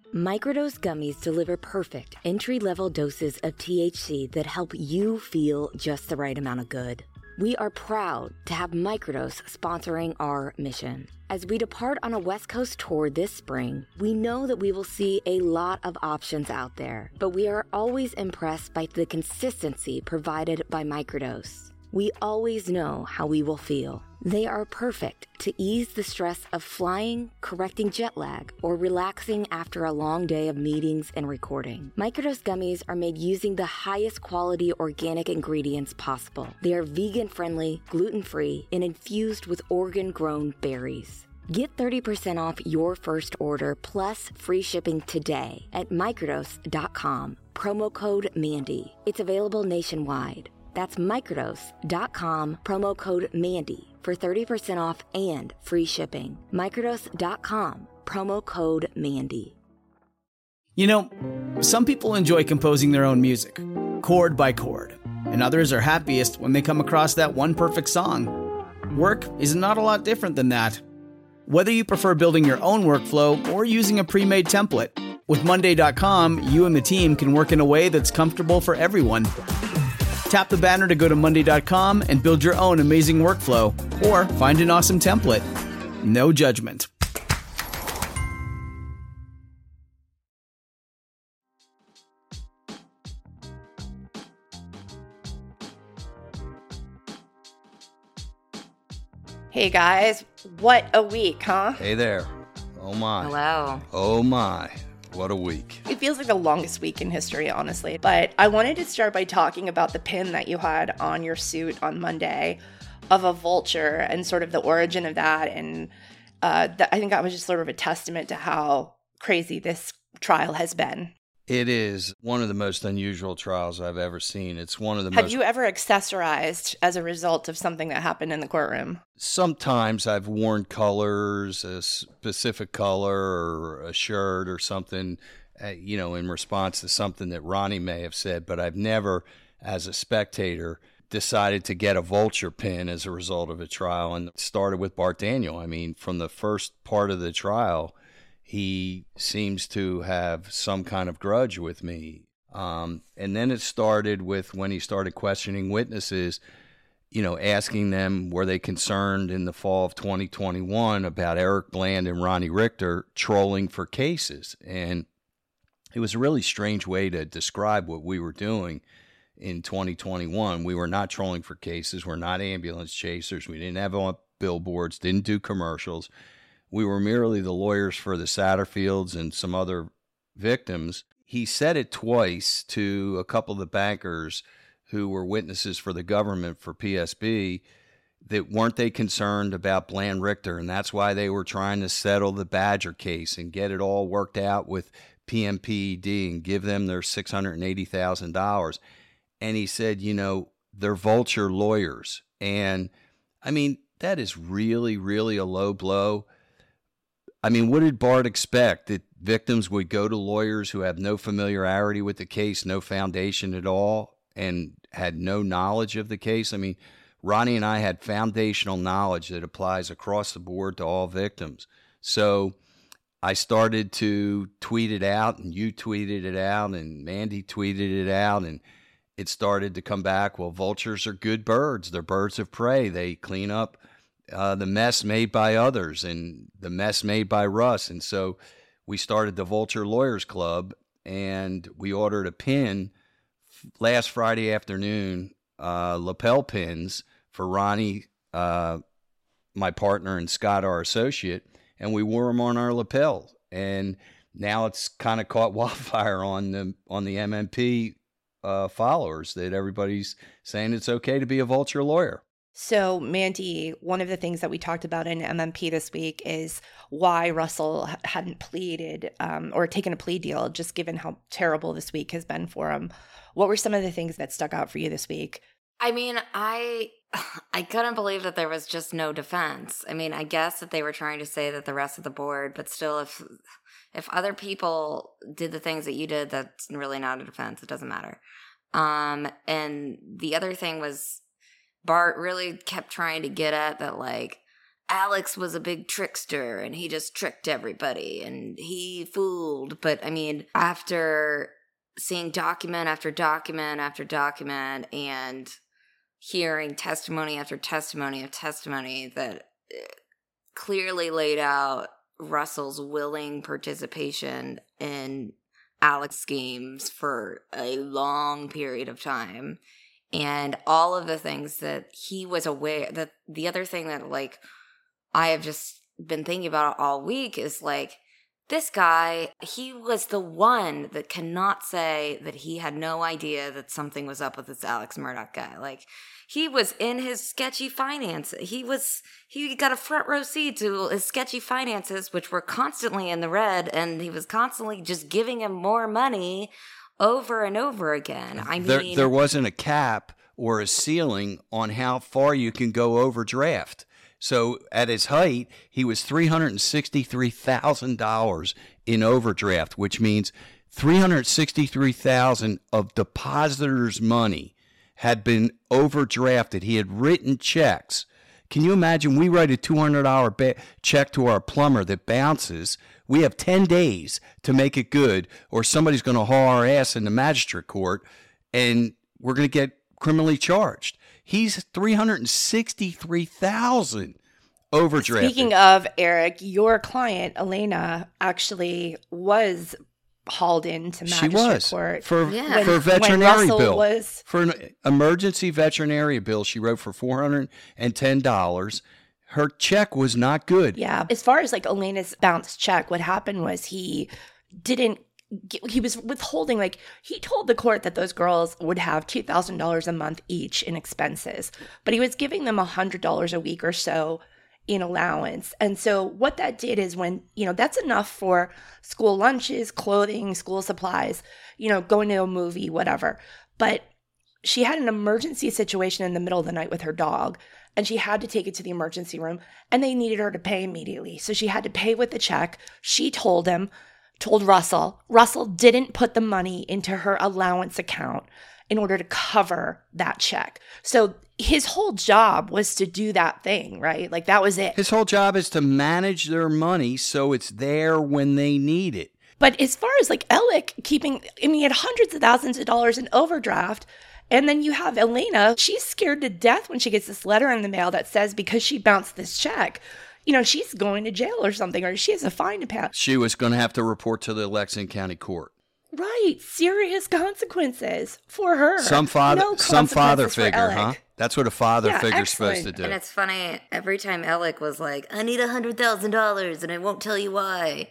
Microdose gummies deliver perfect entry-level doses of THC that help you feel just the right amount of good. We are proud to have Microdose sponsoring our mission. As we depart on a West Coast tour this spring, we know that we will see a lot of options out there, but we are always impressed by the consistency provided by Microdose. We always know how we will feel. They are perfect to ease the stress of flying, correcting jet lag, or relaxing after a long day of meetings and recording. Microdose gummies are made using the highest quality organic ingredients possible. They are vegan-friendly, gluten-free, and infused with Oregon-grown berries. Get 30% off your first order plus free shipping today at microdose.com. Promo code Mandy. It's available nationwide. That's microdose.com, promo code Mandy for 30% off and free shipping. Microdose.com, promo code Mandy. You know, some people enjoy composing their own music, chord by chord, and others are happiest when they come across that one perfect song. Work is not a lot different than that. Whether you prefer building your own workflow or using a pre-made template, with Monday.com, you and the team can work in a way that's comfortable for everyone. Tap the banner to go to Monday.com and build your own amazing workflow, or find an awesome template. No judgment. Hey guys, what a week, huh? Hey there. Oh my. Hello. Oh my. What a week. It feels like the longest week in history, honestly. But I wanted to start by talking about the pin that you had on your suit on Monday of a vulture and sort of the origin of that. And I think that was just sort of a testament to how crazy this trial has been. It is one of the most unusual trials I've ever seen. It's one of the Have you ever accessorized as a result of something that happened in the courtroom? Sometimes I've worn colors, a specific color or a shirt or something, in response to something that Ronnie may have said, but I've never, as a spectator, decided to get a vulture pin as a result of a trial. And it started with Bart Daniel. I mean, from the first part of the trial, he seems to have some kind of grudge with me. And then it started with when he started questioning witnesses, asking them, were they concerned in the fall of 2021 about Eric Bland and Ronnie Richter trolling for cases? And it was a really strange way to describe what we were doing in 2021. We were not trolling for cases. We're not ambulance chasers. We didn't have on billboards, didn't do commercials. We were merely the lawyers for the Satterfields and some other victims. He said it twice to a couple of the bankers who were witnesses for the government for PSB that weren't they concerned about Bland Richter, and that's why they were trying to settle the Badger case and get it all worked out with PMPED and give them their $680,000. And he said, they're vulture lawyers. And, I mean, that is really, really a low blow. I mean, what did Bart expect? That victims would go to lawyers who have no familiarity with the case, no foundation at all, and had no knowledge of the case? I mean, Ronnie and I had foundational knowledge that applies across the board to all victims. So I started to tweet it out, and you tweeted it out, and Mandy tweeted it out, and it started to come back. Well, vultures are good birds. They're birds of prey. They clean up the mess made by others and the mess made by Russ. And so we started the Vulture Lawyers Club, and we ordered a pin last Friday afternoon, lapel pins for Ronnie, my partner, and Scott, our associate, and we wore them on our lapel. And now it's kind of caught wildfire on the MMP followers, that everybody's saying it's okay to be a vulture lawyer. So, Mandy, one of the things that we talked about in MMP this week is why Russell hadn't pleaded or taken a plea deal, just given how terrible this week has been for him. What were some of the things that stuck out for you this week? I mean, I couldn't believe that there was just no defense. I mean, I guess that they were trying to say that the rest of the board, but still, if other people did the things that you did, that's really not a defense. It doesn't matter. And the other thing was, Bart really kept trying to get at that, like, Alex was a big trickster and he just tricked everybody and he fooled. But I mean, after seeing document after document after document and hearing testimony after testimony of testimony that clearly laid out Russell's willing participation in Alex's schemes for a long period of time, and all of the things that he was aware that the other thing that like I have just been thinking about all week is like, this guy, he was the one that cannot say that he had no idea that something was up with this Alex Murdaugh guy. Like, he was in his sketchy finances. He got a front row seat to his sketchy finances, which were constantly in the red, and he was constantly just giving him more money over and over again. I mean, there wasn't a cap or a ceiling on how far you can go overdraft. So at his height, he was $363,000 in overdraft, which means $363,000 of depositors' money had been overdrafted. He had written checks. Can you imagine? We write a $200 check to our plumber that bounces. We have 10 days to make it good, or somebody's going to haul our ass in the magistrate court, and we're going to get criminally charged. He's $363,000 overdrafted. Speaking of, Eric, your client, Elena, actually was hauled into magistrate court. For veterinary bill. Was... For an emergency veterinary bill she wrote for $410. Her check was not good. Yeah. As far as like Elena's bounced check, what happened was he was withholding, like he told the court that those girls would have $2,000 a month each in expenses, but he was giving them $100 a week or so in allowance. And so what that did is when, that's enough for school lunches, clothing, school supplies, going to a movie, whatever. But she had an emergency situation in the middle of the night with her dog, and she had to take it to the emergency room, and they needed her to pay immediately. So she had to pay with the check. She told Russell. Russell didn't put the money into her allowance account in order to cover that check. So his whole job was to do that thing, right? Like that was it. His whole job is to manage their money so it's there when they need it. But as far as like Alec he had hundreds of thousands of dollars in overdraft. And then you have Elena, she's scared to death when she gets this letter in the mail that says because she bounced this check, she's going to jail or something, or she has a fine to pay. She was going to have to report to the Lexington County Court. Right. Serious consequences for her. Some father figure, huh? That's what a father figure's supposed to do. And it's funny, every time Alec was like, I need $100,000 and I won't tell you why.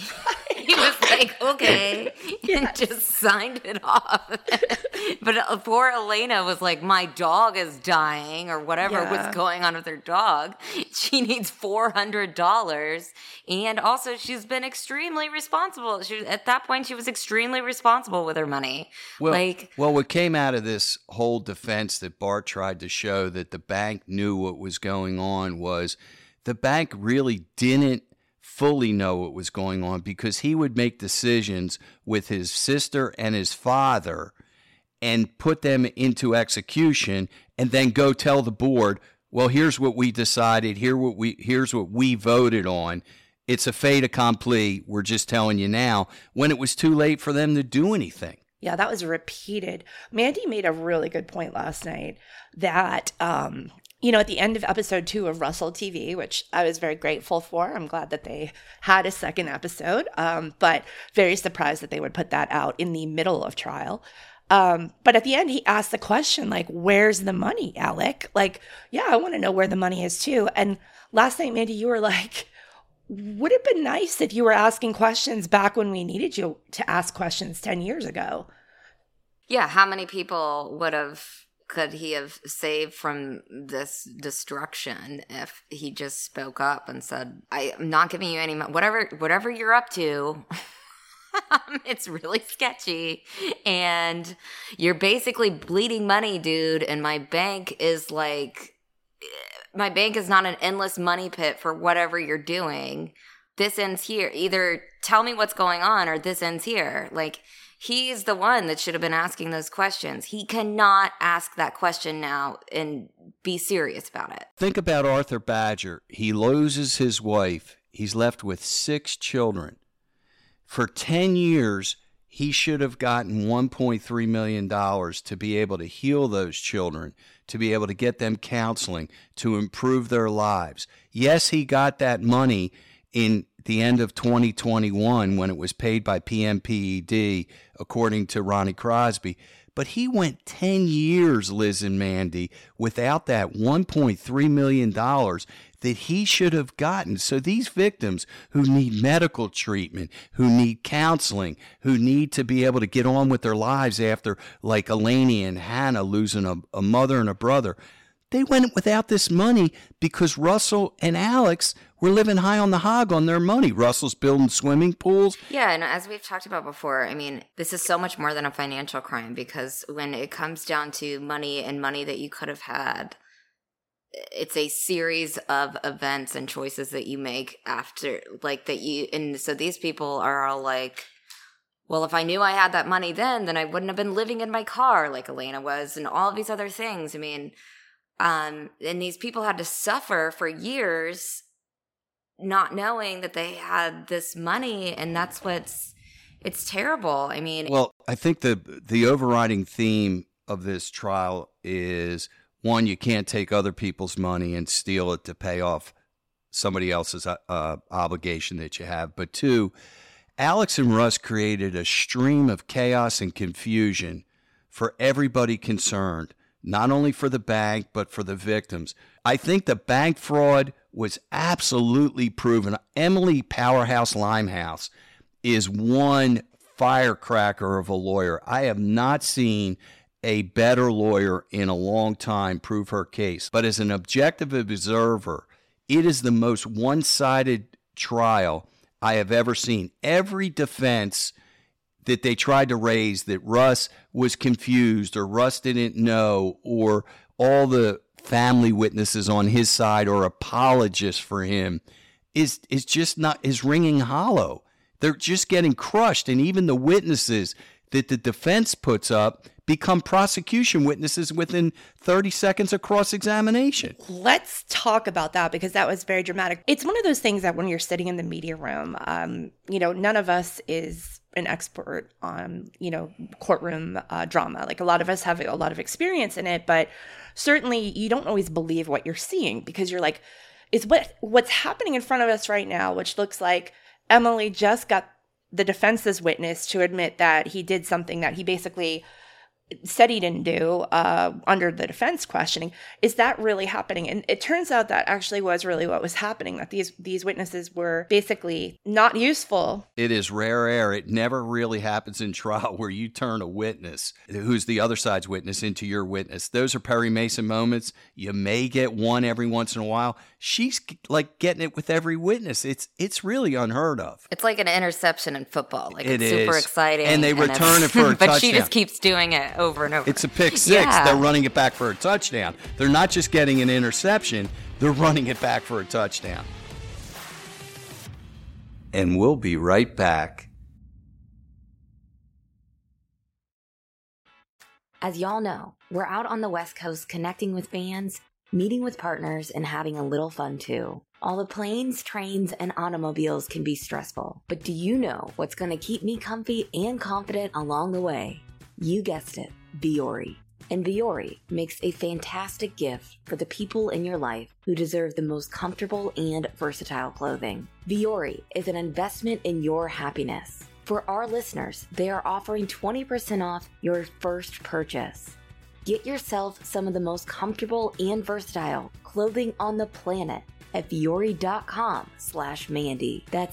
He was like, okay, and just signed it off. But poor Elena was like, my dog is dying or whatever was going on with her dog. She needs $400. And also she's been extremely responsible. At that point, she was extremely responsible with her money. Well, what came out of this whole defense that Bart tried to show that the bank knew what was going on was the bank really didn't fully know what was going on because he would make decisions with his sister and his father and put them into execution and then go tell the board, well, here's what we decided, here's what we voted on. It's a fait accompli. We're just telling you now, when it was too late for them to do anything. Yeah, that was repeated. Mandy made a really good point last night that at the end of episode 2 of Russell TV, which I was very grateful for. I'm glad that they had a second episode, but very surprised that they would put that out in the middle of trial. But at the end, he asked the question, like, where's the money, Alec? Like, yeah, I want to know where the money is too. And last night, Mandy, you were like, would it have been nice if you were asking questions back when we needed you to ask questions 10 years ago? Yeah, how many people could he have saved from this destruction if he just spoke up and said, I'm not giving you any money, whatever you're up to, it's really sketchy, and you're basically bleeding money, dude, and my bank is not an endless money pit for whatever you're doing. this ends here. Either tell me what's going on or this ends here. Like, he's the one that should have been asking those questions. He cannot ask that question now and be serious about it. Think about Arthur Badger. He loses his wife. He's left with 6 children. For 10 years, he should have gotten $1.3 million to be able to heal those children, to be able to get them counseling, to improve their lives. Yes, he got that money in the end of 2021 when it was paid by PMPED, according to Ronnie Crosby. But he went 10 years, Liz and Mandy, without that $1.3 million that he should have gotten. So these victims who need medical treatment, who need counseling, who need to be able to get on with their lives after, like Eleni and Hannah losing a mother and a brother, they went without this money because Russell and Alex were living high on the hog on their money. Russell's building swimming pools. Yeah, and as we've talked about before, I mean, this is so much more than a financial crime, because when it comes down to money and money that you could have had, it's a series of events and choices that you make after, like, that you, and so these people are all like, well, if I knew I had that money then I wouldn't have been living in my car like Elena was, and all of these other things. I mean, and these people had to suffer for years not knowing that they had this money, and that's it's terrible. I mean, well, I think the overriding theme of this trial is, one, you can't take other people's money and steal it to pay off somebody else's obligation that you have. But two, Alex and Russ created a stream of chaos and confusion for everybody concerned, not only for the bank, but for the victims. I think the bank fraud was absolutely proven. Emily Powerhouse Limehouse is one firecracker of a lawyer. I have not seen a better lawyer in a long time prove her case. But as an objective observer, it is the most one-sided trial I have ever seen. Every defense that they tried to raise, that Russ was confused or Russ didn't know, or all the family witnesses on his side or apologists for him, is just not, is ringing hollow. They're just getting crushed. And even the witnesses that the defense puts up become prosecution witnesses within 30 seconds of cross-examination. Let's talk about that, because that was very dramatic. It's one of those things that when you're sitting in the media room, none of us is an expert on, courtroom drama. Like, a lot of us have a lot of experience in it, but certainly you don't always believe what you're seeing, because you're like, is what's happening in front of us right now, which looks like Emily just got the defense's witness to admit that he did something that he basically said he didn't do under the defense questioning. Is that really happening? And it turns out that actually was really what was happening, that these witnesses were basically not useful. It is rare air. It never really happens in trial where you turn a witness who's the other side's witness into your witness. Those are Perry Mason moments. You may get one every once in a while. She's like getting it with every witness. It's really unheard of. It's like an interception in football. Like, it's super exciting. And they return it for a but touchdown. She just keeps doing it over and over. It's a pick six. Yeah. They're running it back for a touchdown. They're not just getting an interception. They're running it back for a touchdown. And we'll be right back. As y'all know, we're out on the West Coast connecting with fans, meeting with partners, and having a little fun too. All the planes, trains, and automobiles can be stressful, but do you know what's going to keep me comfy and confident along the way? You guessed it, Vuori. And Vuori makes a fantastic gift for the people in your life who deserve the most comfortable and versatile clothing. Vuori is an investment in your happiness. For our listeners, they are offering 20% off your first purchase. Get yourself some of the most comfortable and versatile clothing on the planet at vuori.com/Mandy. That's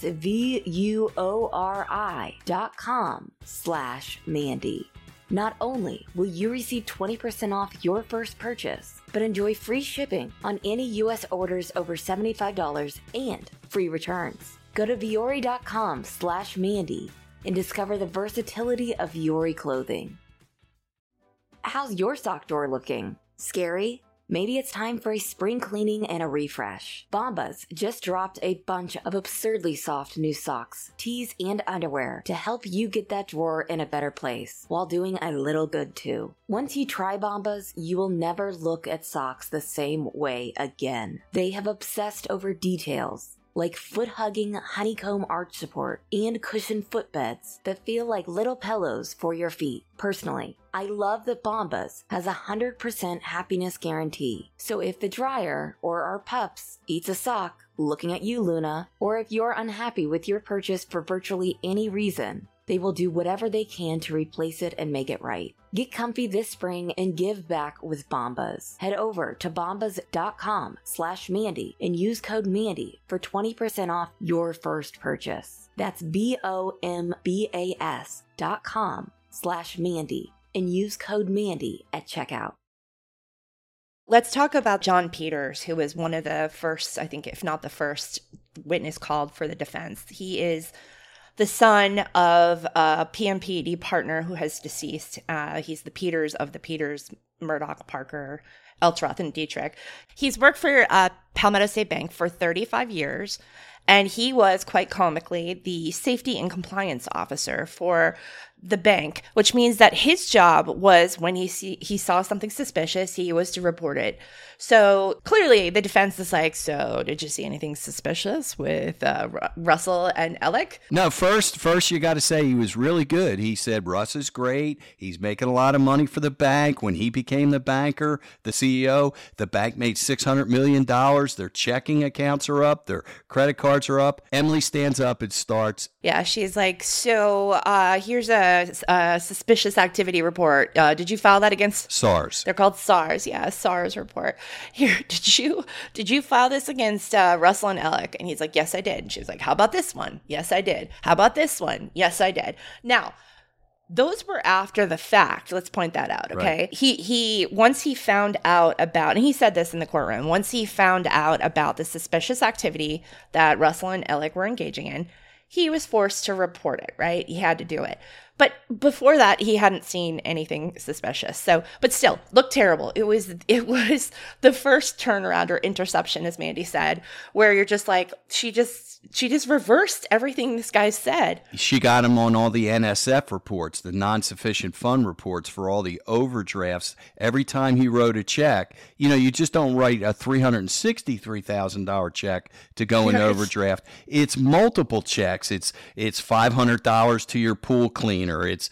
VUORI.com/Mandy. Not only will you receive 20% off your first purchase, but enjoy free shipping on any U.S. orders over $75 and free returns. Go to vuori.com/Mandy and discover the versatility of Vuori clothing. How's your sock drawer looking? Scary? Maybe it's time for a spring cleaning and a refresh. Bombas just dropped a bunch of absurdly soft new socks, tees, and underwear to help you get that drawer in a better place while doing a little good too. Once you try Bombas, you will never look at socks the same way again. They have obsessed over details, like foot-hugging honeycomb arch support and cushioned footbeds that feel like little pillows for your feet. Personally, I love that Bombas has a 100% happiness guarantee. So if the dryer or our pups eats a sock, looking at you, Luna, or if you're unhappy with your purchase for virtually any reason, they will do whatever they can to replace it and make it right. Get comfy this spring and give back with Bombas. Head over to bombas.com/Mandy and use code Mandy for 20% off your first purchase. That's BOMBAS.com/Mandy and use code Mandy at checkout. Let's talk about John Peters, who was one of the first, I think, if not the first witness called for the defense. He is the son of a PMPED partner who has deceased. He's the Peters of the Peters, Murdoch, Parker, Eltroth, and Dietrich. He's worked for Palmetto State Bank for 35 years, and he was, quite comically, the safety and compliance officer for the bank, which means that his job was when he saw something suspicious, he was to report it. So clearly the defense is like, so did you see anything suspicious with Russell and Alec? No, first you got to say he was really good. He said Russ is great. He's making a lot of money for the bank. When he became the banker, the CEO, the bank made $600 million. Their checking accounts are up. Their credit cards are up. Emily stands up and starts. Yeah, she's like, so here's a suspicious activity report. Did you file that against SARS? They're called SARS. Yeah, SARS report. Here, did you file this against Russell and Alec? And he's like, yes, I did. And she's like, how about this one? Yes, I did. How about this one? Yes, I did. Now, those were after the fact. Let's point that out, okay? Right. He once he found out about, and he said this in the courtroom, once he found out about the suspicious activity that Russell and Alec were engaging in, he was forced to report it, right? He had to do it. But before that, he hadn't seen anything suspicious. So, but still, looked terrible. It was the first turnaround or interception, as Mandy said, where you're just like, she just reversed everything this guy said. She got him on all the NSF reports, the non-sufficient fund reports for all the overdrafts. Every time he wrote a check, you just don't write a $363,000 check to go in overdraft. It's multiple checks. It's $500 to your pool cleaner. It's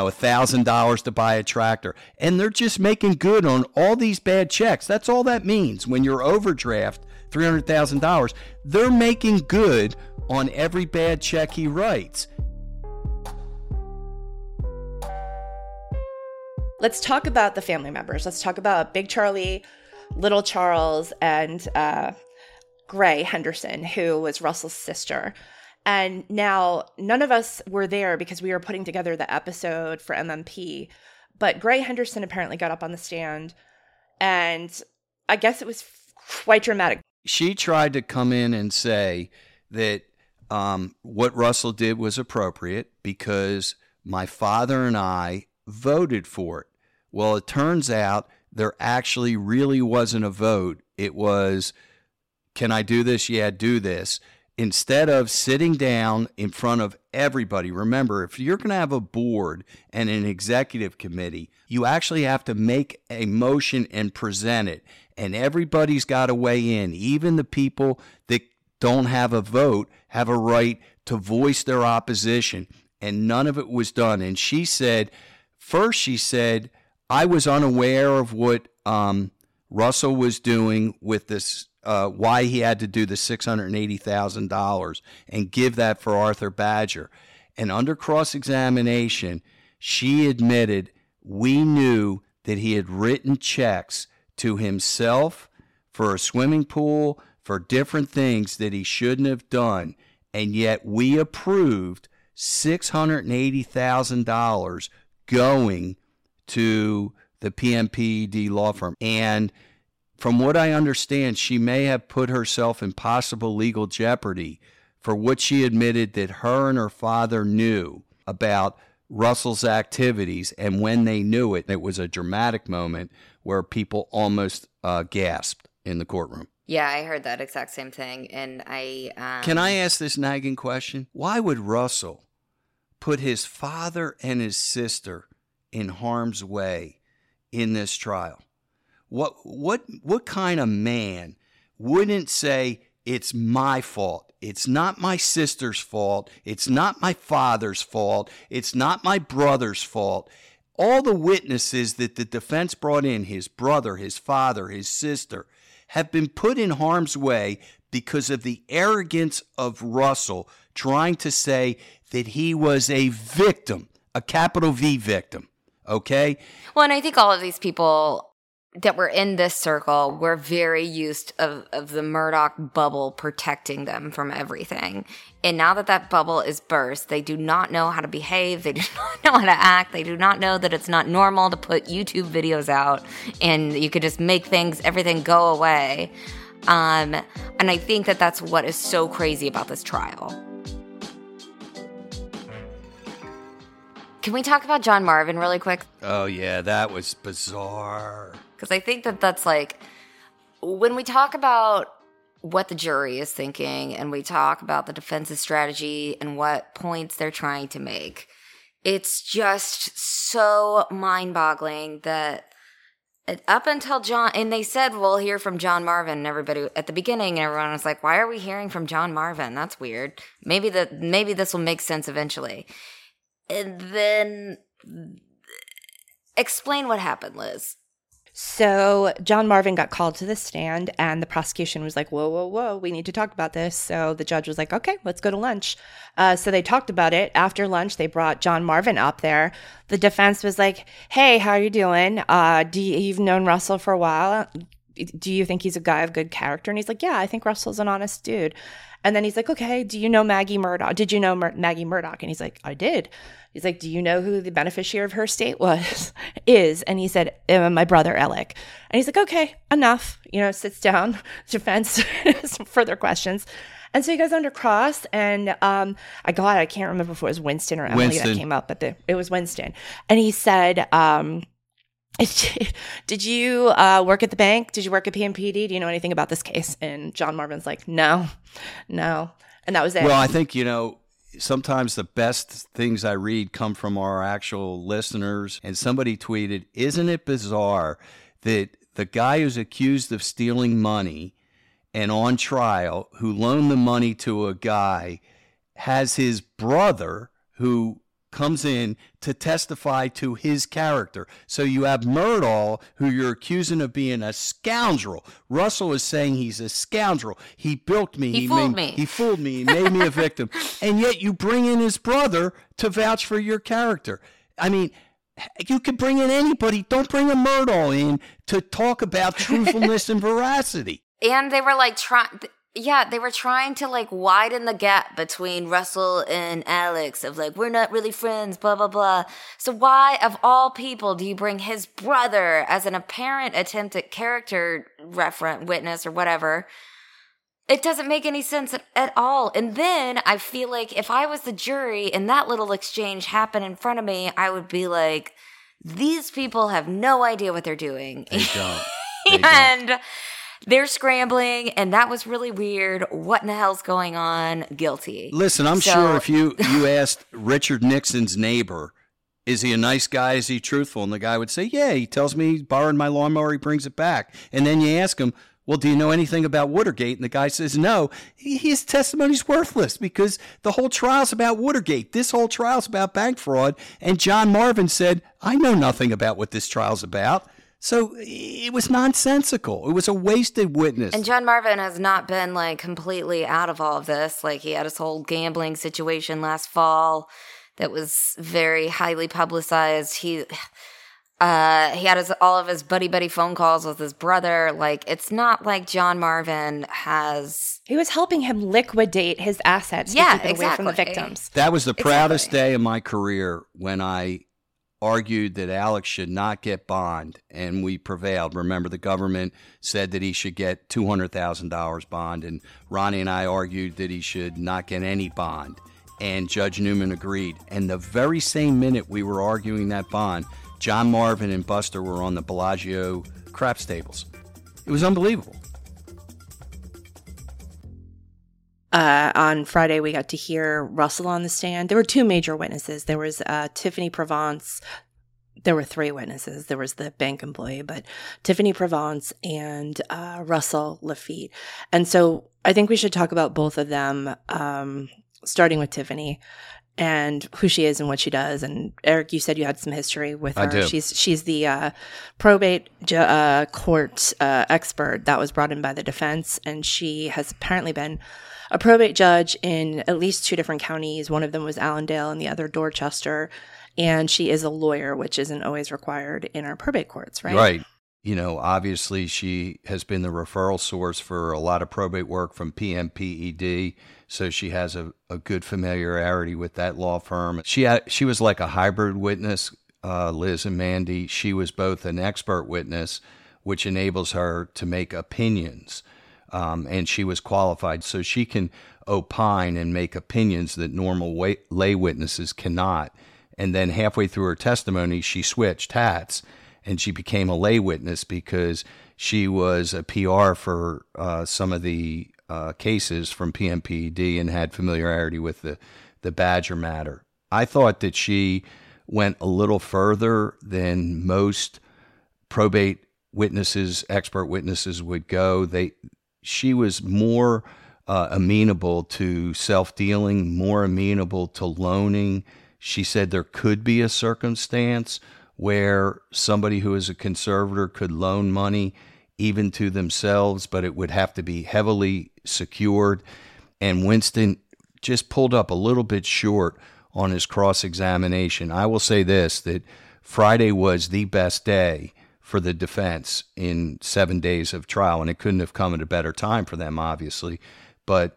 $1,000 to buy a tractor, and they're just making good on all these bad checks. That's all that means. When you're overdraft $300,000, they're making good on every bad check he writes. Let's talk about the family members. Let's talk about Big Charlie, Little Charles, and Gray Henderson, who was Russell's sister. And now none of us were there because we were putting together the episode for MMP, but Gray Henderson apparently got up on the stand, and I guess it was quite dramatic. She tried to come in and say that what Russell did was appropriate because my father and I voted for it. Well, it turns out there actually really wasn't a vote. It was, can I do this? Yeah, do this. Instead of sitting down in front of everybody, remember, if you're going to have a board and an executive committee, you actually have to make a motion and present it. And everybody's got to weigh in. Even the people that don't have a vote have a right to voice their opposition. And none of it was done. And she said, I was unaware of what Russell was doing with this, why he had to do the $680,000 and give that for Arthur Badger. And under cross-examination, she admitted we knew that he had written checks to himself for a swimming pool, for different things that he shouldn't have done. And yet we approved $680,000 going to the PMPED law firm. And from what I understand, she may have put herself in possible legal jeopardy for what she admitted that her and her father knew about Russell's activities. And when they knew it, it was a dramatic moment where people almost gasped in the courtroom. Yeah, I heard that exact same thing. And Can I ask this nagging question? Why would Russell put his father and his sister in harm's way in this trial? What kind of man wouldn't say, it's my fault? It's not my sister's fault. It's not my father's fault. It's not my brother's fault. All the witnesses that the defense brought in, his brother, his father, his sister, have been put in harm's way because of the arrogance of Russell trying to say that he was a victim, a capital V victim, okay? Well, and I think all of these people that were in this circle were very used of the Murdaugh bubble protecting them from everything. And now that that bubble is burst, they do not know how to behave. They do not know how to act. They do not know that it's not normal to put YouTube videos out and you could just make everything go away. And I think that that's what is so crazy about this trial. Can we talk about John Marvin really quick? Oh, yeah, that was bizarre. Because I think that that's like, when we talk about what the jury is thinking and we talk about the defense's strategy and what points they're trying to make, it's just so mind-boggling that up until John, and they said, we'll hear from John Marvin, and everybody at the beginning, everyone was like, why are we hearing from John Marvin? That's weird. Maybe this will make sense eventually. And then explain what happened, Liz. So John Marvin got called to the stand and the prosecution was like, whoa, we need to talk about this. So the judge was like, okay, let's go to lunch. So they talked about it. After lunch, they brought John Marvin up there. The defense was like, hey, how are you doing? You've known Russell for a while. Do you think he's a guy of good character? And he's like, yeah, I think Russell's an honest dude. And then he's like, okay, do you know Maggie Murdaugh? Did you know Maggie Murdaugh? And he's like, I did. He's like, do you know who the beneficiary of her estate is? And he said, my brother, Alec. And he's like, okay, enough. Sits down, defense, some further questions. And so he goes under cross, and I can't remember if it was Winston or Emily that came up, but it was Winston. And he said, did you work at the bank? Did you work at PMPD? Do you know anything about this case? And John Marvin's like, no. And that was it. Well, I think, sometimes the best things I read come from our actual listeners. And somebody tweeted, isn't it bizarre that the guy who's accused of stealing money and on trial, who loaned the money to a guy, has his brother who comes in to testify to his character. So you have Murdaugh, who you're accusing of being a scoundrel. Russell is saying he's a scoundrel. He bilked me. He fooled me. He fooled me. He made me a victim. And yet you bring in his brother to vouch for your character. I mean, you could bring in anybody. Don't bring a Murdaugh in to talk about truthfulness and veracity. And they were like they were trying to like widen the gap between Russell and Alex of like, we're not really friends, blah, blah, blah. So why, of all people, do you bring his brother as an apparent attempt at character witness or whatever? It doesn't make any sense at all. And then I feel like if I was the jury and that little exchange happened in front of me, I would be like, these people have no idea what they're doing. They don't. And they're scrambling, and that was really weird. What in the hell's going on? Guilty. Listen, I'm sure if you asked Richard Nixon's neighbor, is he a nice guy? Is he truthful? And the guy would say, yeah, he tells me he borrowed my lawnmower, he brings it back. And then you ask him, well, do you know anything about Watergate? And the guy says, no. His testimony's worthless because the whole trial's about Watergate. This whole trial's about bank fraud. And John Marvin said, I know nothing about what this trial's about. So it was nonsensical. It was a wasted witness. And John Marvin has not been like completely out of all of this. Like he had his whole gambling situation last fall that was very highly publicized. He had all of his buddy phone calls with his brother. Like it's not like John Marvin has. He was helping him liquidate his assets to keep it away from the victims. That was the proudest day of my career when I argued that Alex should not get bond, and we prevailed. Remember, the government said that he should get $200,000 bond, and Ronnie and I argued that he should not get any bond, and Judge Newman agreed. And the very same minute we were arguing that bond, John Marvin and Buster were on the Bellagio craps tables. It was unbelievable. On Friday, we got to hear Russell on the stand. There were two major witnesses. There was Tiffany Provence. There were three witnesses. There was the bank employee, but Tiffany Provence and Russell Lafitte. And so I think we should talk about both of them, starting with Tiffany and who she is and what she does. And Eric, you said you had some history with her. I do. She's the probate court expert that was brought in by the defense, and she has apparently been a probate judge in at least two different counties. One of them was Allendale and the other Dorchester. And she is a lawyer, which isn't always required in our probate courts, right? Right. You know, obviously she has been the referral source for a lot of probate work from PMPED, so she has a good familiarity with that law firm. She was like a hybrid witness, Liz and Mandy. She was both an expert witness, which enables her to make opinions, and she was qualified, so she can opine and make opinions that normal lay witnesses cannot. And then halfway through her testimony, she switched hats and she became a lay witness because she was a PR for some of the cases from PMPED and had familiarity with the Badger matter. I thought that she went a little further than most probate witnesses, expert witnesses would go. She was more amenable to self-dealing, more amenable to loaning. She said there could be a circumstance where somebody who is a conservator could loan money even to themselves, but it would have to be heavily secured. And Winston just pulled up a little bit short on his cross-examination. I will say this, that Friday was the best day for the defense in 7 days of trial, and it couldn't have come at a better time for them, obviously. But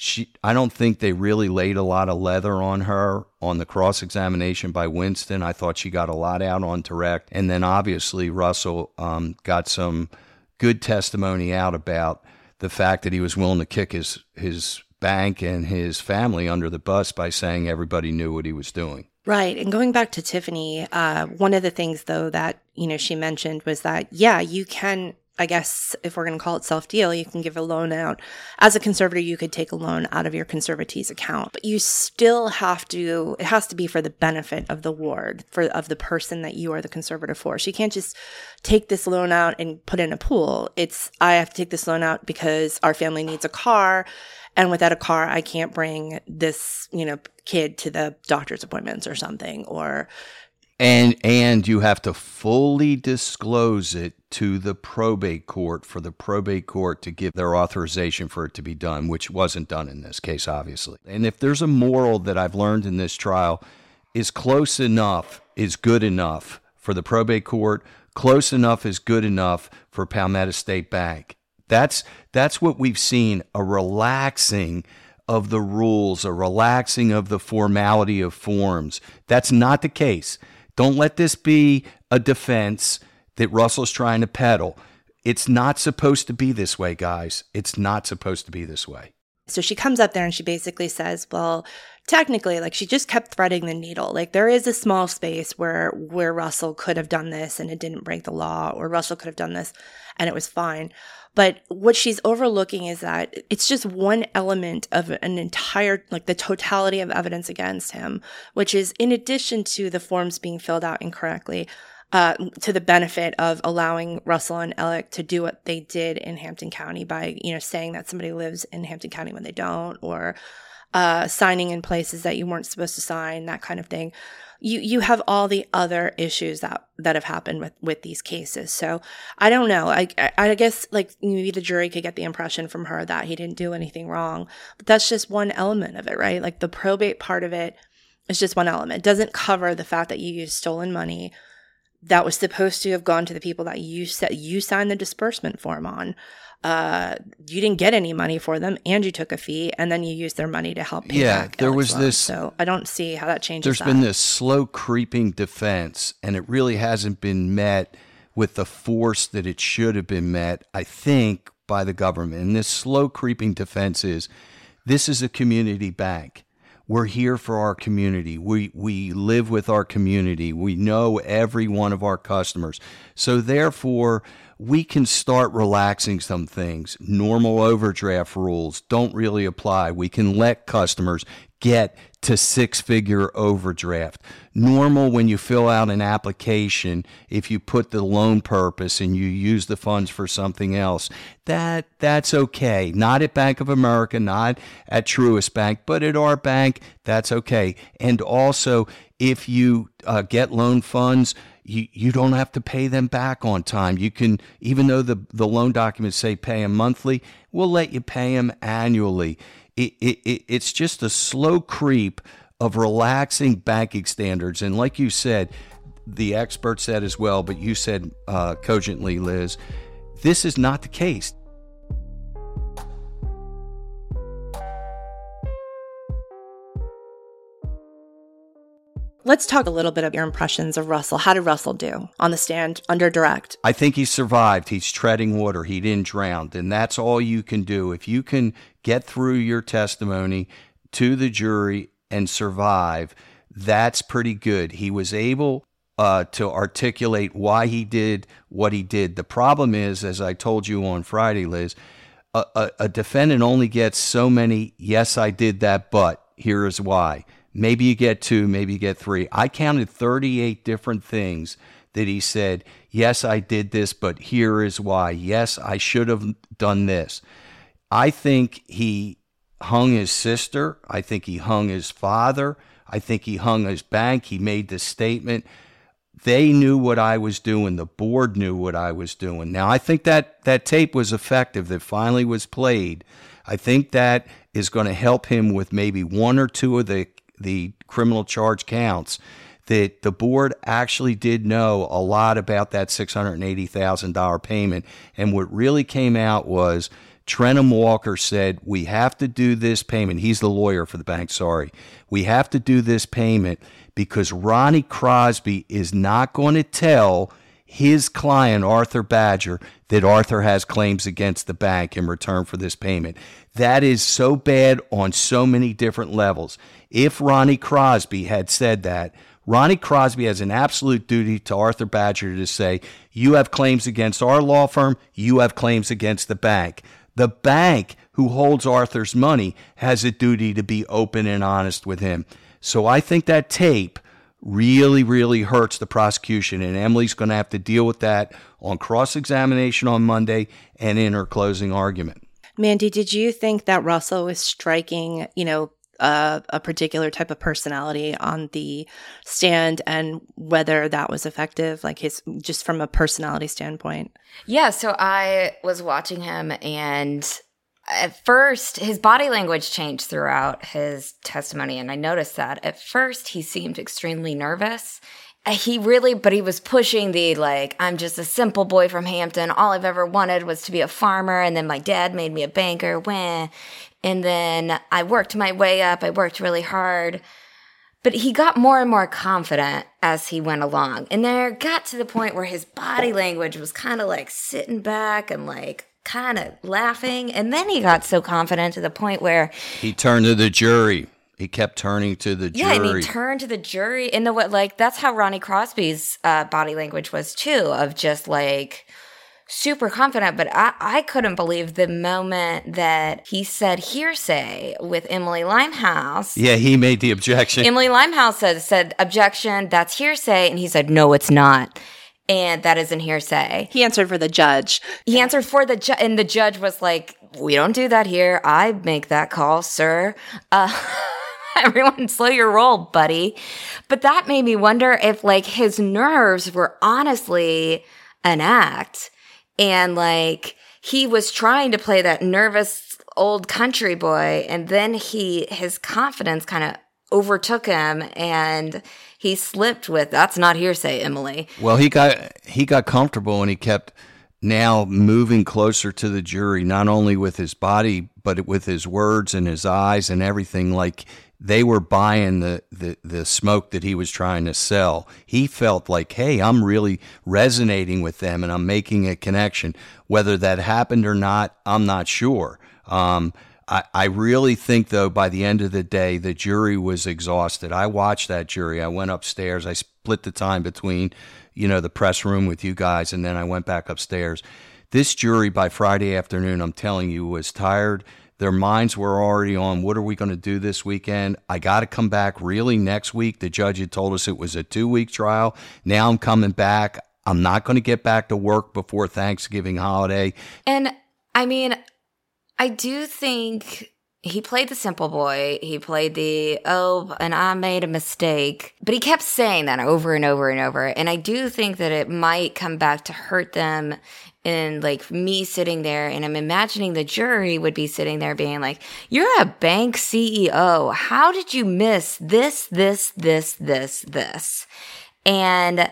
I don't think they really laid a lot of leather on her on the cross-examination by Winston. I thought she got a lot out on direct. And then obviously Russell got some good testimony out about the fact that he was willing to kick his bank and his family under the bus by saying everybody knew what he was doing. Right. And going back to Tiffany, one of the things, though, that, she mentioned was that, yeah, you can, I guess, if we're going to call it self-deal, you can give a loan out. As a conservator, you could take a loan out of your conservatee's account, but you still have to, it has to be for the benefit of the ward, of the person that you are the conservator for. So you can't just take this loan out and put it in a pool. I have to take this loan out because our family needs a car. And without a car, I can't bring this, kid to the doctor's appointments or something, or... And you have to fully disclose it to the probate court for the probate court to give their authorization for it to be done, which wasn't done in this case, obviously. And if there's a moral that I've learned in this trial, is close enough is good enough for the probate court, close enough is good enough for Palmetto State Bank. That's what we've seen, a relaxing of the rules, a relaxing of the formality of forms. That's not the case. Don't let this be a defense that Russell's trying to peddle. It's not supposed to be this way, guys. It's not supposed to be this way. So she comes up there and she basically says, well, technically, she just kept threading the needle. There is a small space where Russell could have done this and it didn't break the law, or Russell could have done this and it was fine. But what she's overlooking is that it's just one element of an entire, the totality of evidence against him, which is in addition to the forms being filled out incorrectly, to the benefit of allowing Russell and Alec to do what they did in Hampton County by, saying that somebody lives in Hampton County when they don't, or signing in places that you weren't supposed to sign, that kind of thing. You have all the other issues that have happened with these cases. So I don't know. I guess maybe the jury could get the impression from her that he didn't do anything wrong, but that's just one element of it, right? The probate part of it is just one element. It doesn't cover the fact that you used stolen money that was supposed to have gone to the people that you signed the disbursement form on. You didn't get any money for them, and you took a fee, and then you used their money to help pay back. There was loans. this. So I don't see how that changes. There's been this slow creeping defense, and it really hasn't been met with the force that it should have been met, I think, by the government. And this slow creeping defense is, this is a community bank. we're here for our community. We live with our community. We know every one of our customers. So therefore, we can start relaxing some things. Normal overdraft rules don't really apply. We can let customers get to six-figure overdraft. Normal, when you fill out an application, if you put the loan purpose and you use the funds for something else, that's okay. Not at Bank of America, not at Truist Bank, but at our bank, that's okay. And also, if you get loan funds, you don't have to pay them back on time. You can, even though the loan documents say pay them monthly, we'll let you pay them annually. It's just a slow creep of relaxing banking standards. And like you said, the expert said as well, but you said cogently, Liz, this is not the case. Let's talk a little bit of your impressions of Russell. How did Russell do on the stand under direct? I think he survived. He's treading water. He didn't drown. And that's all you can do. If you can get through your testimony to the jury and survive, that's pretty good. He was able to articulate why he did what he did. The problem is, as I told you on Friday, Liz, a defendant only gets so many, yes, I did that, but here is why. Maybe you get 2, maybe you get 3. I counted 38 different things that he said, yes, I did this, but here is why. Yes, I should have done this. I think he hung his sister. I think he hung his father. I think he hung his bank. He made the statement. They knew what I was doing. The board knew what I was doing. Now, I think that tape was effective, that finally was played. I think that is going to help him with maybe 1 or 2 of the criminal charge counts, that the board actually did know a lot about that $680,000 payment. And what really came out was Trenum Walker said, we have to do this payment. He's the lawyer for the bank, sorry. We have to do this payment because Ronnie Crosby is not going to tell his client, Arthur Badger, that Arthur has claims against the bank in return for this payment. That is so bad on so many different levels. If Ronnie Crosby had said that, Ronnie Crosby has an absolute duty to Arthur Badger to say, you have claims against our law firm, you have claims against the bank. The bank, who holds Arthur's money, has a duty to be open and honest with him. So I think that tape really, really hurts the prosecution, and Emily's going to have to deal with that on cross-examination on Monday and in her closing argument. Mandy, did you think that Russell was striking, a particular type of personality on the stand, and whether that was effective, like his, just from a personality standpoint? Yeah, so I was watching him, and at first his body language changed throughout his testimony, and I noticed that. At first he seemed extremely nervous. He was pushing the, I'm just a simple boy from Hampton. All I've ever wanted was to be a farmer. And then my dad made me a banker. And then I worked my way up. I worked really hard. But he got more and more confident as he went along. And there got to the point where his body language was kind of sitting back and kind of laughing. And then he got so confident to the point where he turned to the jury. He kept turning to the jury. Yeah, and he turned to the jury. And that's how Ronnie Crosby's body language was too, of just super confident. But I couldn't believe the moment that he said hearsay with Emily Limehouse. Yeah, he made the objection. Emily Limehouse said objection, that's hearsay. And he said, no, it's not. And that isn't hearsay. He answered for the judge. He answered for the judge. And the judge was like, we don't do that here. I make that call, sir. Everyone slow your roll, buddy. But that made me wonder if his nerves were honestly an act. And he was trying to play that nervous old country boy. And then his confidence kind of overtook him and he slipped with, that's not hearsay, Emily. Well, he got comfortable and he kept now moving closer to the jury, not only with his body, but with his words and his eyes and everything. They were buying the smoke that he was trying to sell. He felt like, hey, I'm really resonating with them and I'm making a connection. Whether that happened or not, I'm not sure. I really think, though, by the end of the day, the jury was exhausted. I watched that jury. I went upstairs. I split the time between, the press room with you guys, and then I went back upstairs. This jury, by Friday afternoon, I'm telling you, was tired. Their minds were already on, what are we going to do this weekend? I got to come back really next week. The judge had told us it was a 2-week trial. Now I'm coming back. I'm not going to get back to work before Thanksgiving holiday. And I mean, I do think he played the simple boy. He played and I made a mistake. But he kept saying that over and over and over. And I do think that it might come back to hurt them. And like me sitting there, and I'm imagining the jury would be sitting there being like, you're a bank CEO. How did you miss this? And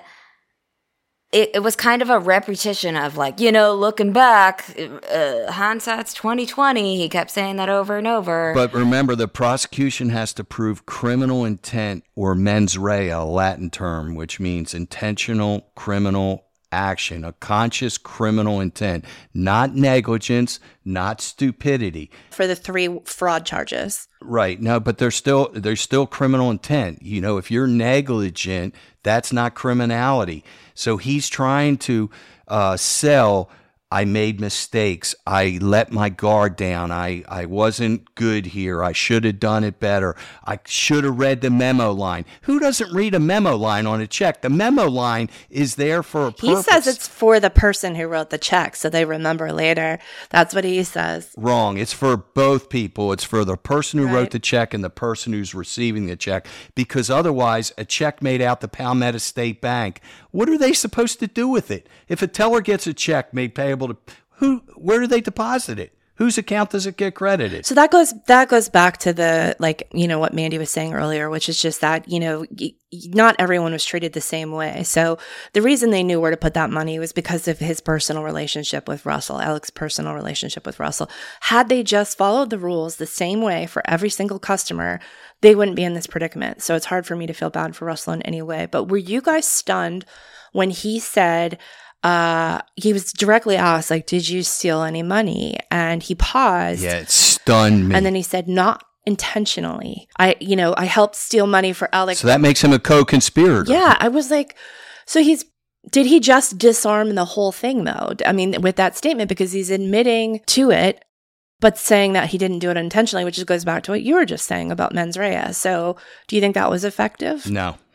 it was kind of a repetition of like, looking back, hindsight's 2020. He kept saying that over and over. But remember, the prosecution has to prove criminal intent, or mens rea, a Latin term, which means intentional criminal action, a conscious criminal intent, not negligence, not stupidity. For the 3 fraud charges. Right. No, but there's still criminal intent. If you're negligent, that's not criminality. So he's trying to sell, I made mistakes. I let my guard down. I wasn't good here. I should have done it better. I should have read the memo line. Who doesn't read a memo line on a check? The memo line is there for a purpose. He says it's for the person who wrote the check, so they remember later. That's what he says. Wrong. It's for both people. It's for the person who wrote the check and the person who's receiving the check, because otherwise a check made out to Palmetto State Bank, what are they supposed to do with it? If a teller gets a check made payable to where do they deposit it? Whose account does it get credited? So that goes back to the, what Mandy was saying earlier, which is just that, not everyone was treated the same way. So the reason they knew where to put that money was because of his personal relationship with Russell, Alex's personal relationship with Russell. Had they just followed the rules the same way for every single customer, they wouldn't be in this predicament. So it's hard for me to feel bad for Russell in any way. But were you guys stunned when he said, he was directly asked, like, did you steal any money? And he paused. Yeah, it stunned me. And then he said, not intentionally. I helped steal money for Alex. So that makes him a co-conspirator. Yeah, I was like, did he just disarm the whole thing, though? I mean, with that statement, because he's admitting to it, but saying that he didn't do it intentionally, which goes back to what you were just saying about mens rea. So do you think that was effective?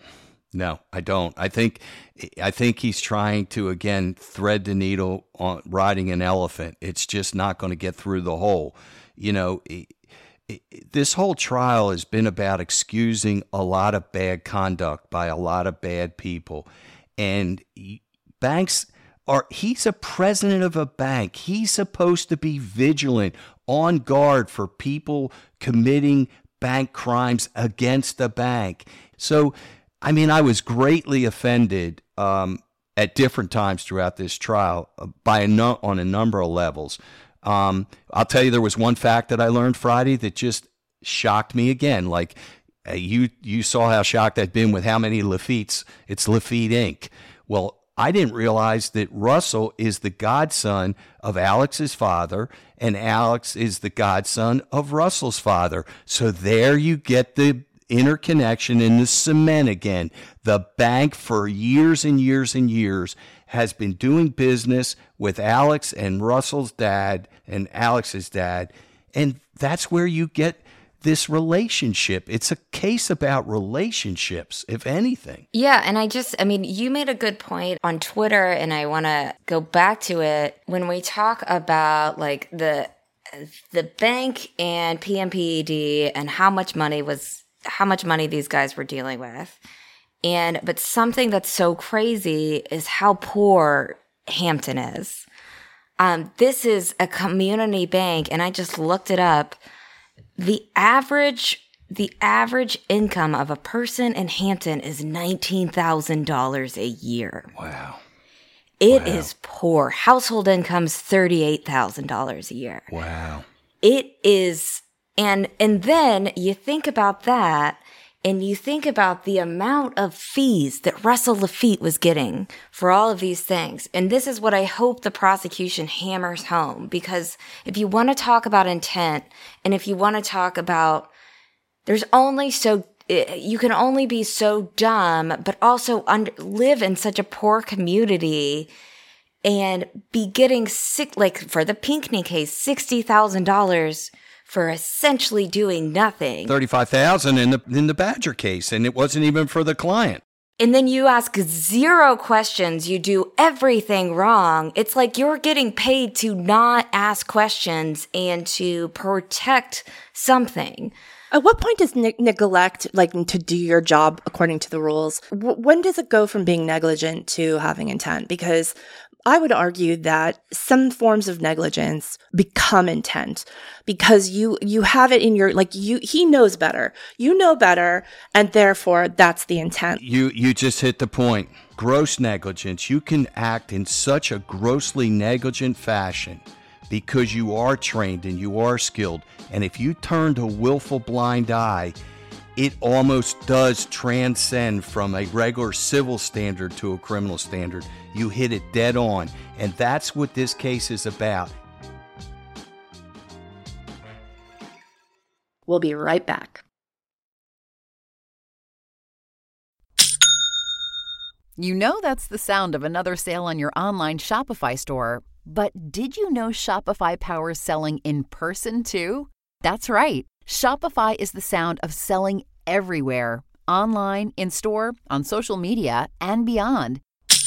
No, I don't. I think he's trying to, again, thread the needle on riding an elephant. It's just not going to get through the hole. This whole trial has been about excusing a lot of bad conduct by a lot of bad people. And he's a president of a bank. He's supposed to be vigilant, on guard for people committing bank crimes against the bank. So, I mean, I was greatly offended at different times throughout this trial on a number of levels. I'll tell you, there was one fact that I learned Friday that just shocked me again. Like, you saw how shocked I've been with how many Lafitte's. It's Lafitte Inc. Well, I didn't realize that Russell is the godson of Alex's father, and Alex is the godson of Russell's father. So there you get the interconnection in the cement again. The bank for years and years and years has been doing business with Alex and Russell's dad and Alex's dad, and that's where you get this relationship. It's a case about relationships, if anything. Yeah, and you made a good point on Twitter, and I want to go back to it when we talk about like the bank and PMPED and how much money these guys were dealing with. But something that's so crazy is how poor Hampton is. This is a community bank, and I just looked it up. The average income of a person in Hampton is $19,000 a year. Wow. It is poor. Household income's $38,000 a year. Wow. It is, and then you think about that, And you think about the amount of fees that Russell Laffitte was getting for all of these things. And this is what I hope the prosecution hammers home, because if you want to talk about intent, and if you want to talk about, you can only be so dumb, but also live in such a poor community and be getting sick, like for the Pinckney case, $60,000 for essentially doing nothing. $35,000 in the Badger case, and it wasn't even for the client. And then you ask 0 questions, you do everything wrong. It's like you're getting paid to not ask questions and to protect something. At what point does neglect, like to do your job according to the rules, when does it go from being negligent to having intent? Because I would argue that some forms of negligence become intent because you have it in your, he knows better. You know better, and therefore that's the intent. You just hit the point. Gross negligence. You can act in such a grossly negligent fashion because you are trained and you are skilled. And if you turn a willful blind eye, it almost does transcend from a regular civil standard to a criminal standard. You hit it dead on. And that's what this case is about. We'll be right back. You know that's the sound of another sale on your online Shopify store. But did you know Shopify powers selling in person too? That's right. Shopify is the sound of selling everywhere. Online, in-store, on social media, and beyond.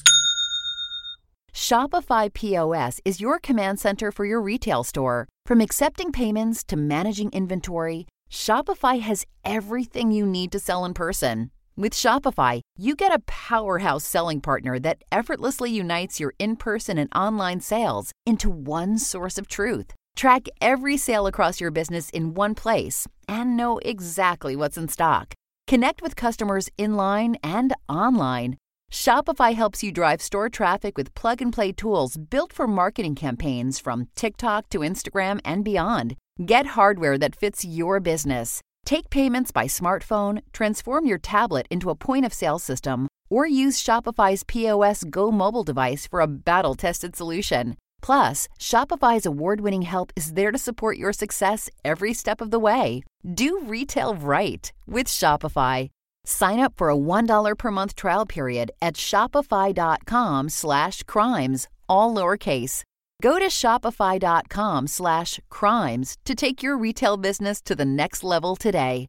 Shopify POS is your command center for your retail store. From accepting payments to managing inventory, Shopify has everything you need to sell in person. With Shopify, you get a powerhouse selling partner that effortlessly unites your in-person and online sales into one source of truth. Track every sale across your business in one place and know exactly what's in stock. Connect with customers in-line and online. Shopify helps you drive store traffic with plug-and-play tools built for marketing campaigns from TikTok to Instagram and beyond. Get hardware that fits your business. Take payments by smartphone, transform your tablet into a point-of-sale system, or use Shopify's POS Go mobile device for a battle-tested solution. Plus, Shopify's award-winning help is there to support your success every step of the way. Do retail right with Shopify. Sign up for a $1 per month trial period at shopify.com/crimes, all lowercase. Go to shopify.com/crimes to take your retail business to the next level today.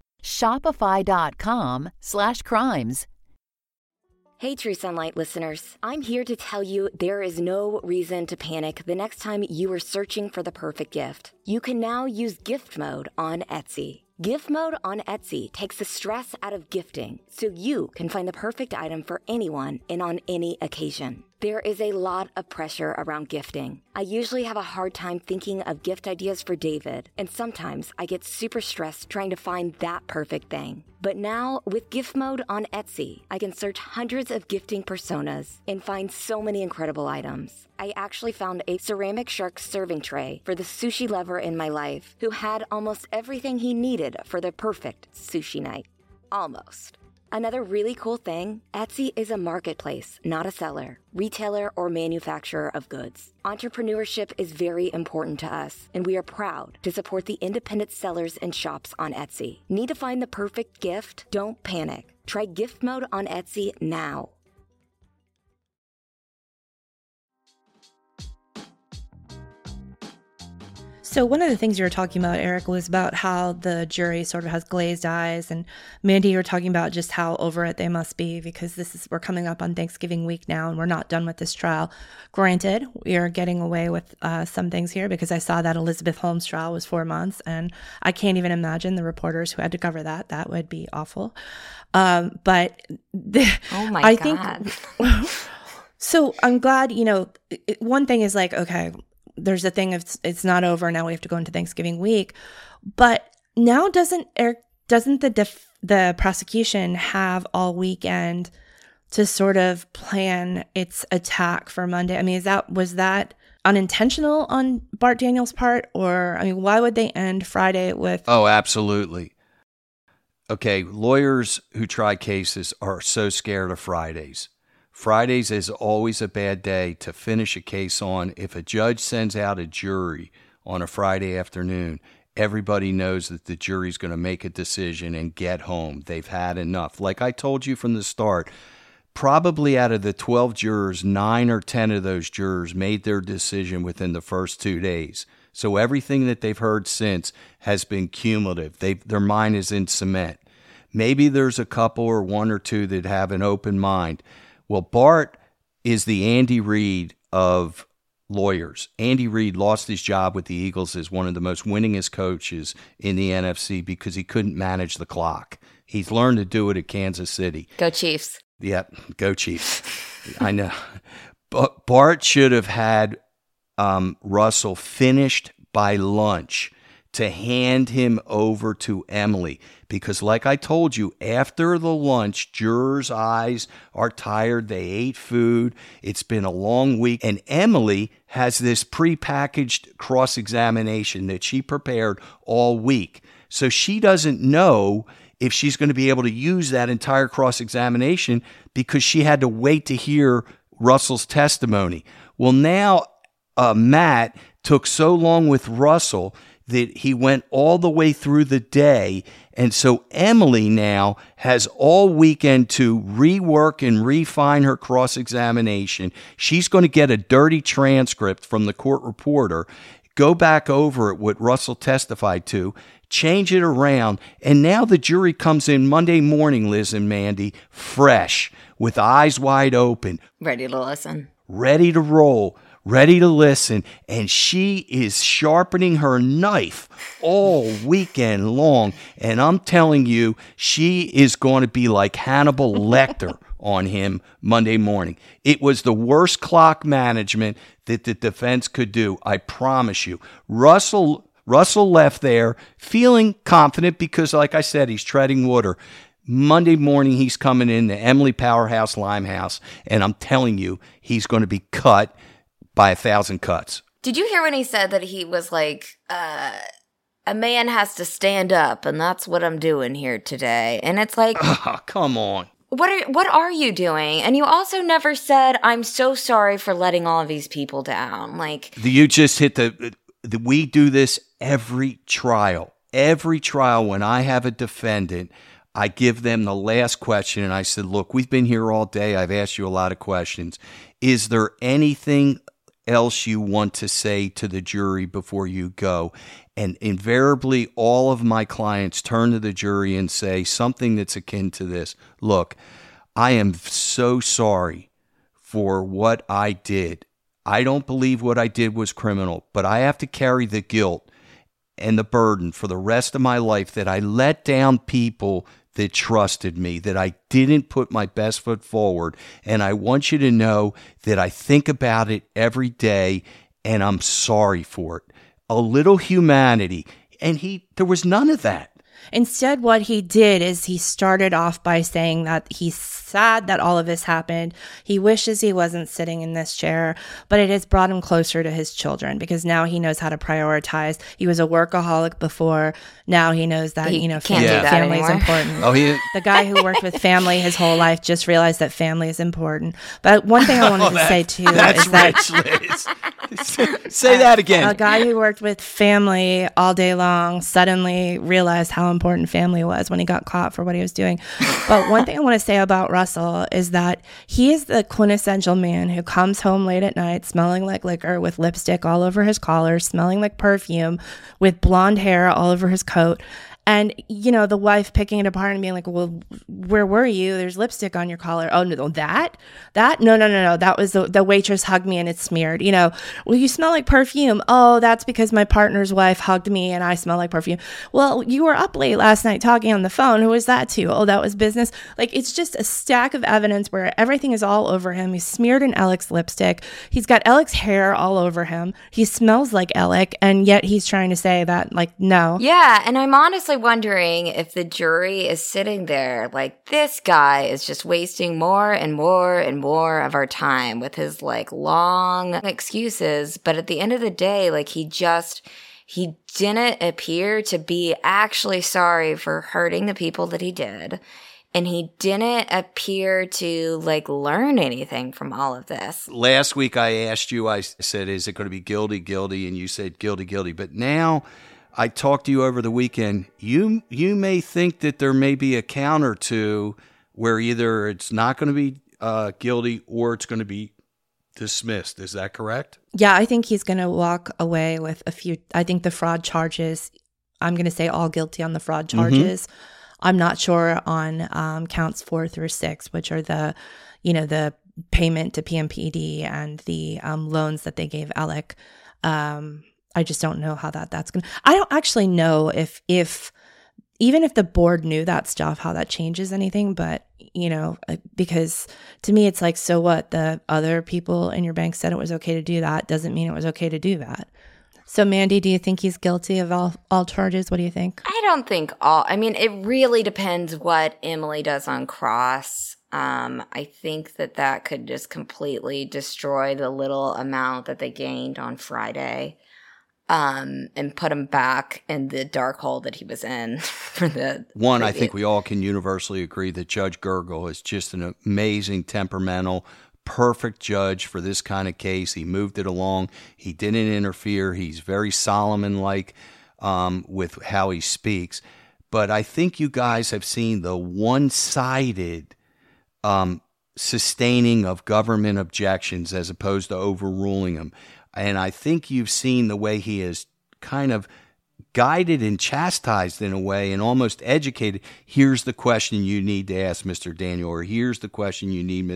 Shopify.com/crimes. Hey, True Sunlight listeners. I'm here to tell you there is no reason to panic the next time you are searching for the perfect gift. You can now use gift mode on Etsy. Gift mode on Etsy takes the stress out of gifting so you can find the perfect item for anyone and on any occasion. There is a lot of pressure around gifting. I usually have a hard time thinking of gift ideas for David, and sometimes I get super stressed trying to find that perfect thing. But now, with gift mode on Etsy, I can search hundreds of gifting personas and find so many incredible items. I actually found a ceramic shark serving tray for the sushi lover in my life who had almost everything he needed for the perfect sushi night. Almost. Another really cool thing, Etsy is a marketplace, not a seller, retailer, or manufacturer of goods. Entrepreneurship is very important to us, and we are proud to support the independent sellers and shops on Etsy. Need to find the perfect gift? Don't panic. Try gift mode on Etsy now. So one of the things you were talking about, Eric, was about how the jury sort of has glazed eyes, and Mandy, you were talking about just how over it they must be because we're coming up on Thanksgiving week now, and we're not done with this trial. Granted, we are getting away with some things here because I saw that Elizabeth Holmes trial was 4 months, and I can't even imagine the reporters who had to cover that. That would be awful. Oh my God. So I'm glad, one thing is like, okay, there's a thing of it's not over. Now we have to go into Thanksgiving week. But now doesn't the prosecution have all weekend to sort of plan its attack for Monday? I mean, was that unintentional on Bart Daniels' part? Or, I mean, why would they end Friday with... Oh, absolutely. Okay, lawyers who try cases are so scared of Fridays. Fridays is always a bad day to finish a case on. If a judge sends out a jury on a Friday afternoon, everybody knows that the jury's going to make a decision and get home. They've had enough. Like I told you from the start, probably out of the 12 jurors, 9 or 10 of those jurors made their decision within the first 2 days. So everything that they've heard since has been cumulative. Their mind is in cement. Maybe there's a couple or one or two that have an open mind. Well, Bart is the Andy Reid of lawyers. Andy Reid lost his job with the Eagles as one of the most winningest coaches in the NFC because he couldn't manage the clock. He's learned to do it at Kansas City. Go Chiefs. Yep, go Chiefs. I know. But Bart should have had Russell finished by lunch to hand him over to Emily. Because like I told you, after the lunch, jurors' eyes are tired. They ate food. It's been a long week. And Emily has this prepackaged cross-examination that she prepared all week. So she doesn't know if she's going to be able to use that entire cross-examination because she had to wait to hear Russell's testimony. Well, now Matt took so long with Russell that he went all the way through the day. And so Emily now has all weekend to rework and refine her cross-examination. She's going to get a dirty transcript from the court reporter, go back over it, what Russell testified to, change it around, and now the jury comes in Monday morning, Liz and Mandy, fresh, with eyes wide open. Ready to listen. Ready to roll. Ready to listen, and she is sharpening her knife all weekend long, and I'm telling you, she is going to be like Hannibal Lecter on him Monday morning. It was the worst clock management that the defense could do, I promise you. Russell left there feeling confident because, like I said, he's treading water. Monday morning, he's coming in the Emily Powerhouse Limehouse, and I'm telling you, he's going to be cut by 1,000 cuts. Did you hear when he said that he was like, a man has to stand up, and that's what I'm doing here today? And it's like, oh, come on. What are you doing? And you also never said, I'm so sorry for letting all of these people down. Like, you just hit we do this every trial. Every trial when I have a defendant, I give them the last question, and I said, look, we've been here all day. I've asked you a lot of questions. Is there anything else you want to say to the jury before you go? And invariably, all of my clients turn to the jury and say something that's akin to this. Look, I am so sorry for what I did. I don't believe what I did was criminal, but I have to carry the guilt and the burden for the rest of my life that I let down people that trusted me, that I didn't put my best foot forward. And I want you to know that I think about it every day, and I'm sorry for it. A little humanity. And there was none of that. Instead, what he did is he started off by saying that he's sad that all of this happened. He wishes he wasn't sitting in this chair, but it has brought him closer to his children because now he knows how to prioritize. He was a workaholic before. Now he knows that, family is important. Oh, the guy who worked with family his whole life just realized that family is important. But one thing I wanted to say too is that Liz. Say that again. A guy who worked with family all day long suddenly realized how important family was when he got caught for what he was doing. But one thing I want to say about Russell is that he is the quintessential man who comes home late at night smelling like liquor with lipstick all over his collar, smelling like perfume, with blonde hair all over his coat. And, the wife picking it apart and being like, well, where were you? There's lipstick on your collar. Oh, no, that? No. That was the waitress hugged me and it's smeared. Well, you smell like perfume. Oh, that's because my partner's wife hugged me and I smell like perfume. Well, you were up late last night talking on the phone. Who was that to? Oh, that was business. Like, it's just a stack of evidence where everything is all over him. He's smeared in Alec's lipstick. He's got Alec's hair all over him. He smells like Alec, and yet he's trying to say that, like, no. Yeah, and I'm honestly wondering if the jury is sitting there like, this guy is just wasting more and more and more of our time with his like long excuses, but at the end of the day, like he He didn't appear to be actually sorry for hurting the people that he did. And he didn't appear to, like, learn anything from all of this. Last week I asked you, I said, is it going to be guilty, guilty? And you said guilty, guilty. But now I talked to you over the weekend. You may think that there may be a count or two where either it's not going to be guilty or it's going to be dismissed. Is that correct? Yeah, I think he's going to walk away with a few. I think the fraud charges, I'm going to say all guilty on the fraud charges. Mm-hmm. I'm not sure on counts 4 through 6, which are the payment to PMPED and the loans that they gave Alec. I just don't know how that's going to. I don't actually know if even if the board knew that stuff, how that changes anything. But, because to me, it's like, so what? The other people in your bank said it was okay to do that. Doesn't mean it was okay to do that. So, Mandy, do you think he's guilty of all charges? What do you think? I don't think all. I mean, it really depends what Emily does on cross. I think that could just completely destroy the little amount that they gained on Friday, and put him back in the dark hole that he was in for the one. I think we all can universally agree that Judge Gergel is just an amazing, temperamental, perfect judge for this kind of case. He moved it along. He didn't interfere. He's very Solomon-like with how he speaks. But I think you guys have seen the one-sided sustaining of government objections as opposed to overruling them. And I think you've seen the way he has kind of guided and chastised in a way and almost educated. Here's the question you need to ask Mr. Daniel, or here's the question you need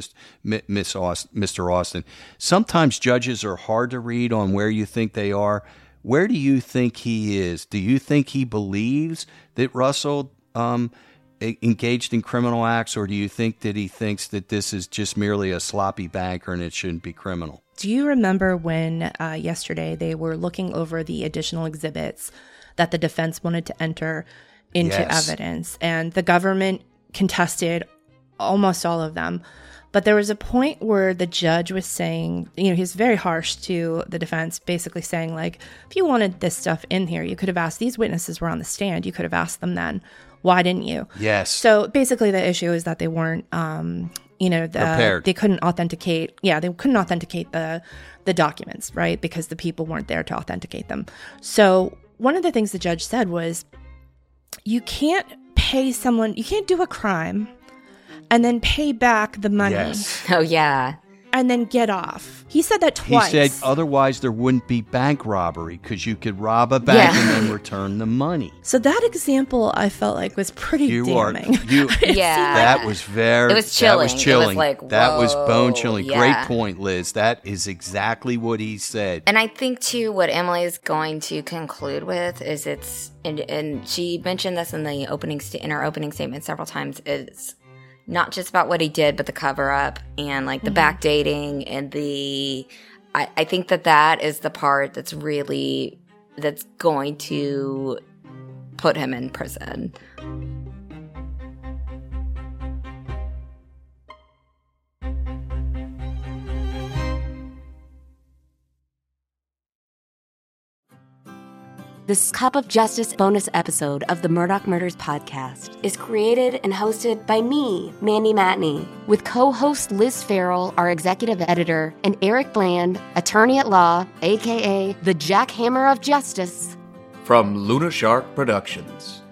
Mr. Austin. Sometimes judges are hard to read on where you think they are. Where do you think he is? Do you think he believes that Russell engaged in criminal acts, or do you think that he thinks that this is just merely a sloppy banker and it shouldn't be criminal? Do you remember when yesterday they were looking over the additional exhibits that the defense wanted to enter into evidence, and the government contested almost all of them? But there was a point where the judge was saying, he was very harsh to the defense, basically saying, like, if you wanted this stuff in here, you could have asked. These witnesses were on the stand. You could have asked them then. Why didn't you? Yes. So basically the issue is that they weren't, prepared. They couldn't authenticate. Yeah, they couldn't authenticate the documents, right? Because the people weren't there to authenticate them. So one of the things the judge said was, you can't do a crime and then pay back the money. Yes. Oh, yeah. And then get off. He said that twice. He said otherwise there wouldn't be bank robbery, because you could rob a bank and then return the money. So that example, I felt like, was pretty damning. That was very. It was chilling. That was chilling. It was like, that was bone chilling. Yeah. Great point, Liz. That is exactly what he said. And I think too, what Emily is going to conclude with is and she mentioned this in her opening statement several times. It's not just about what he did, but the cover-up and, like, the backdating and I think that is the part that's going to put him in prison. This Cup of Justice bonus episode of the Murdaugh Murders podcast is created and hosted by me, Mandy Matney, with co-host Liz Farrell, our executive editor, and Eric Bland, attorney at law, a.k.a. the Jackhammer of Justice. From Luna Shark Productions.